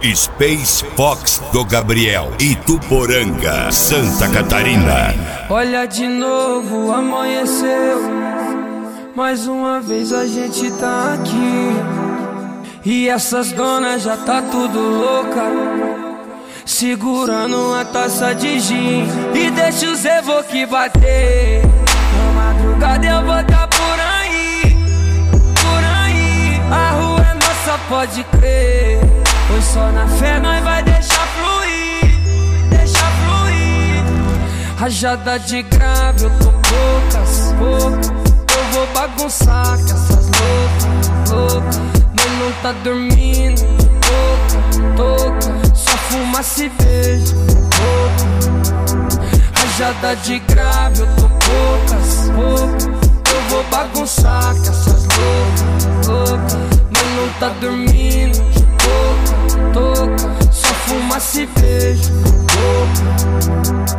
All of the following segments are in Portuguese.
Space Fox do Gabriel, Ituporanga, Santa Catarina. Olha de novo, amanheceu. Mais uma vez a gente tá aqui. E essas donas já tá tudo louca, segurando uma taça de gin. E deixa os evoque bater. Na madrugada eu vou tá por aí, por aí. A rua é nossa, pode crer. Pois só na fé nós vai deixar fluir, deixar fluir. Rajada de grave, eu tô poucas, poucas. Eu vou bagunçar com essas loucas, loucas. Mas não tá dormindo, toca, só fumaça e beijo, toca. Rajada de grave, eu tô poucas, poucas. Eu vou bagunçar com essas loucas, loucas. Mas não tá dormindo, toca, só fumaça e beijo, toca.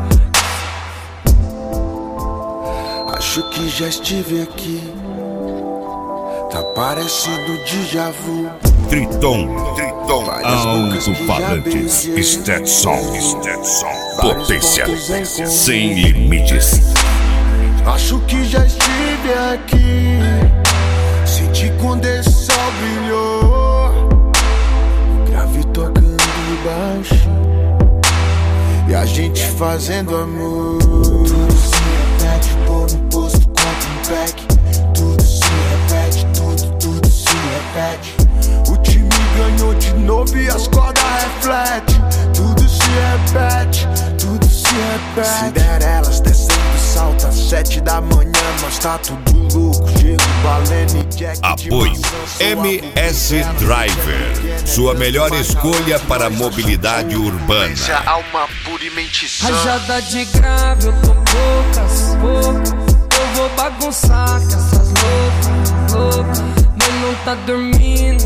Acho que já estive aqui, tá parecendo déjà vu. Triton, alto-falantes, Stetson, potência sem limites. Acho que já estive aqui, senti quando esse sol brilhou, o grave tocando baixo e a gente fazendo amor. Tudo se repete, pô no posto, compra um pack. Tudo se repete, tudo se repete. O time ganhou de novo e as cordas refletem. Tudo se repete, tudo se repete. Cinderelas descendo salto às 7 da manhã, nós tá tudo louco. Chego, Balene, Jack. Apoio MS Driver, sua melhor escolha para mobilidade urbana. Alma pura e mente sã. Rajada de grave, eu tô poucas, poucas. Eu vou bagunçar com essas loucas, loucas. Mas não tá dormindo,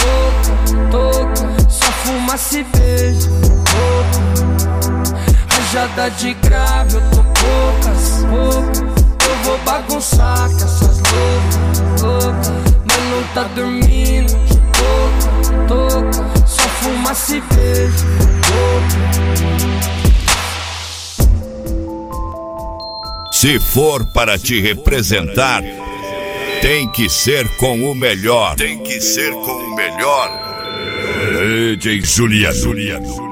toca, só fumaça e beijo, toca. Rajada de grave, eu tô poucas, poucas. Eu vou bagunçar com essas loucas, loucas. Mas não tá dormindo, toca, só fumaça e beijo, toca. Se for para te representar, tem que ser com o melhor. Tem que ser com o melhor. DJ Juliano.